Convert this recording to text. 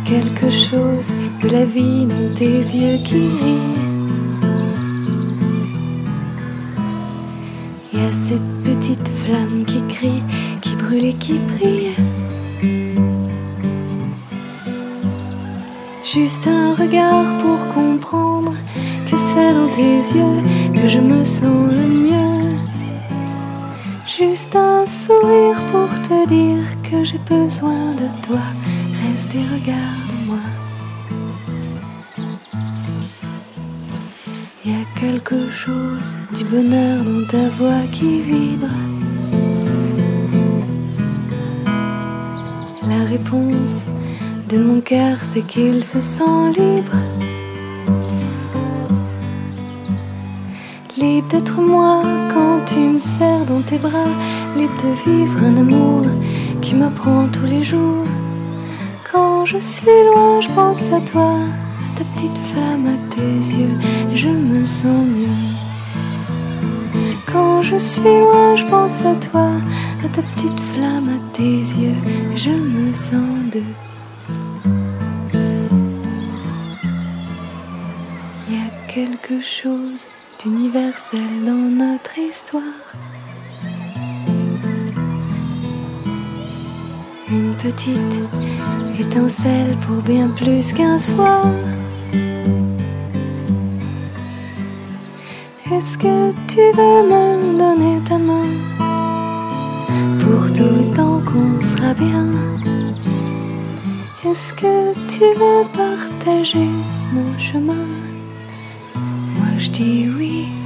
quelque chose de la vie dans tes yeux qui rient. Il y a cette petite flamme qui crie, qui brûle et qui brille. Juste un regard pour comprendre que c'est dans tes yeux que je me sens le mieux. Juste un sourire pour te dire que j'ai besoin de toi. Reste et regarde-moi. Il y a quelque chose du bonheur dans ta voix qui vibre. La réponse de mon cœur, c'est qu'il se sent libre. Libre d'être moi quand tu me serres dans tes bras. Libre de vivre un amour qui m'apprend tous les jours. Quand je suis loin, je pense à toi, à ta petite flamme, à tes yeux, je me sens mieux. Quand je suis loin, je pense à toi, à ta petite flamme, à tes yeux, je me sens deux. Il y a quelque chose d'universel dans notre histoire. Une petite étincelle pour bien plus qu'un soir. Est-ce que tu veux me donner ta main pour tout le temps qu'on sera bien? Est-ce que tu veux partager mon chemin? Moi je dis oui.